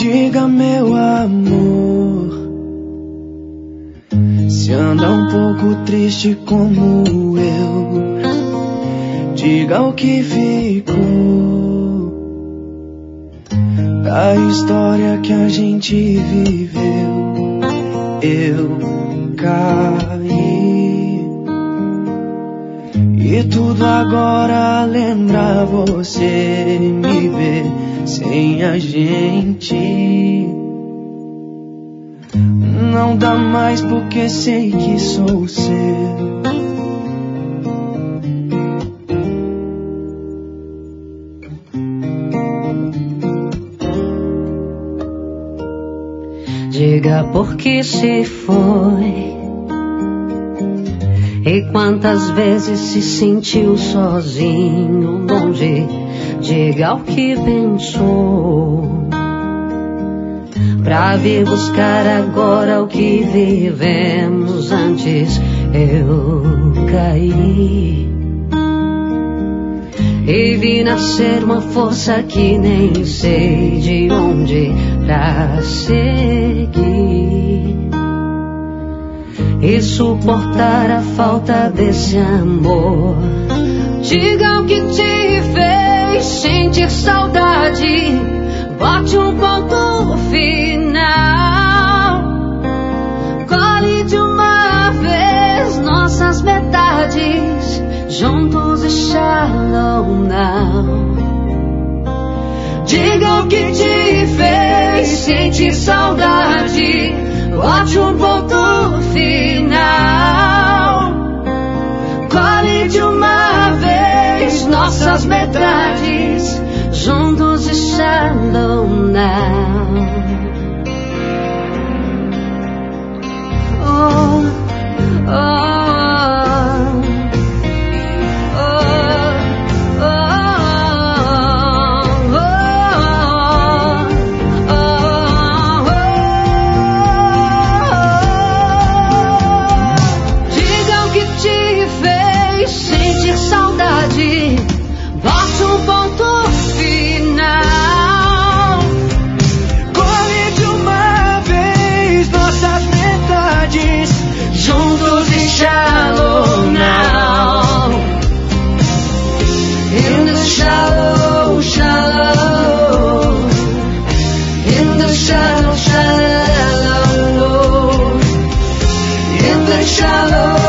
Diga, meu amor, se anda um pouco triste como eu, diga o que ficou da história que a gente viveu. Eu caí e tudo agora lembra você me ver sem a gente. Não dá mais porque sei que sou seu. Diga por que se foi e quantas vezes se sentiu sozinho, longe. Diga o que pensou pra vir buscar agora o que vivemos antes. Eu caí e vi nascer uma força que nem sei de onde pra seguir e suportar a falta desse amor. Diga o que te fez sentir saudade, bote um ponto final. Colhe de uma vez nossas metades, juntos e shallow now. Diga o que te fez sentir saudade, bote um ponto final. Colhe de uma vez nossas metades, juntos e shallow now. Oh, oh. Shallow now, in the shallow, shallow, in the shallow, shallow, in the shallow.